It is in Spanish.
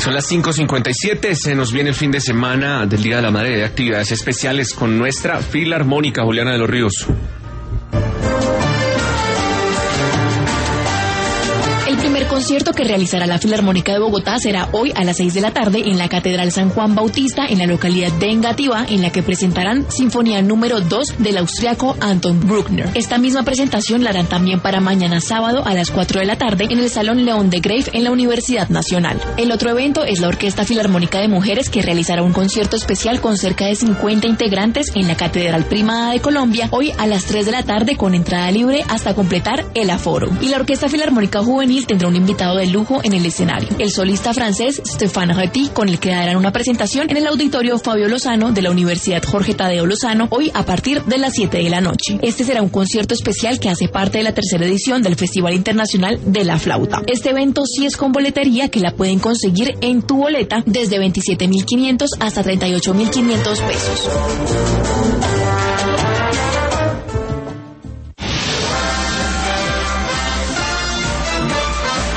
Son las 5:57, se nos viene el fin de semana del Día de la Madre, de actividades especiales con nuestra Filarmónica Juliana de los Ríos. El primer concierto que realizará la Filarmónica de Bogotá será hoy a las 6 de la tarde en la Catedral San Juan Bautista, en la localidad de Engativá, en la que presentarán Sinfonía número 2 del austriaco Anton Bruckner. Esta misma presentación la harán también para mañana sábado a las 4 de la tarde en el Salón León de Grave en la Universidad Nacional. El otro evento es la Orquesta Filarmónica de Mujeres, que realizará un concierto especial con cerca de 50 integrantes en la Catedral Primada de Colombia, hoy a las 3 de la tarde con entrada libre hasta completar el aforo. Y la Orquesta Filarmónica Juvenil tendrá un invitado de lujo en el escenario, el solista francés Stéphane Reti, con el que darán una presentación en el Auditorio Fabio Lozano de la Universidad Jorge Tadeo Lozano, hoy a partir de las 7 de la noche. Este será un concierto especial que hace parte de la tercera edición del Festival Internacional de la Flauta. Este evento sí es con boletería, que la pueden conseguir en Tu Boleta desde 27.500 hasta 38.500 pesos.